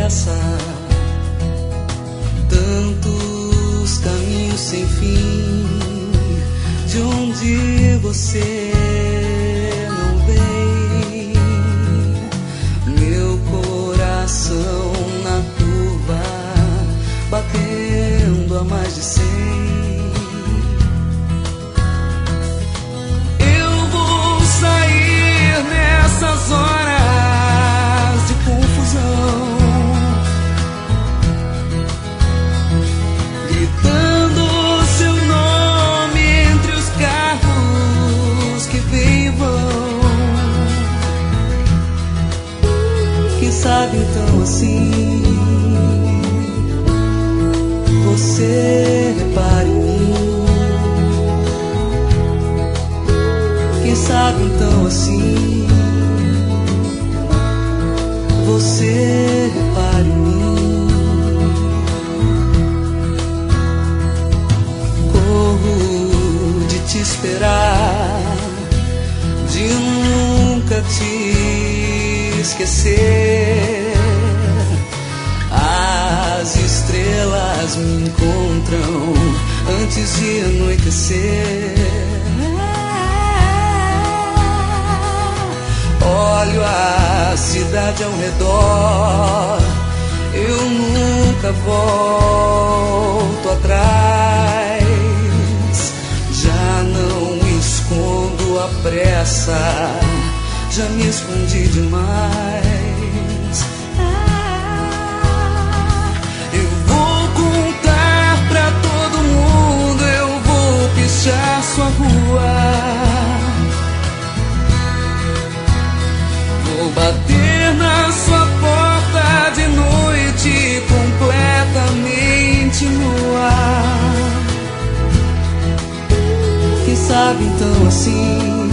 pressa, tantos caminhos sem fim, de onde você não vem. Meu coração na curva, batendo a mais de 100. Eu vou sair nessas horas de confusão, gritando seu nome entre os carros que vêm e vão. Quem sabe então assim você repare em mim. Quem sabe então assim você repare em mim. Corro de te esperar, de nunca te esquecer. As estrelas me encontram antes de anoitecer. Olho a cidade ao redor, eu nunca volto atrás. Já não escondo a pressa, já me escondi demais. Eu vou contar pra todo mundo, eu vou pichar sua rua. Vou bater na sua porta de noite, completamente nua. Quem sabe então assim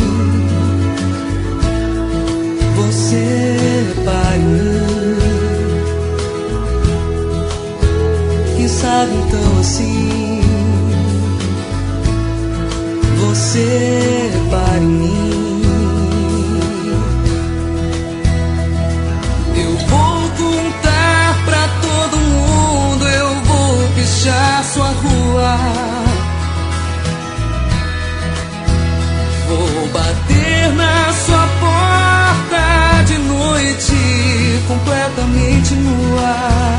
você repare em mim. Quem sabe então assim você repare em mim. Pichar sua rua, vou bater na sua porta de noite, completamente nua.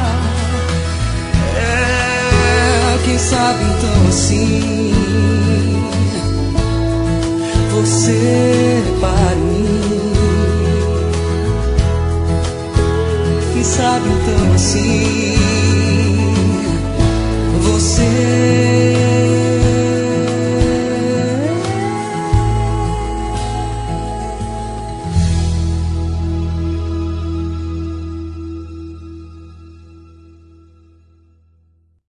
Quem sabe então assim você repare em mim. Quem sabe então assim você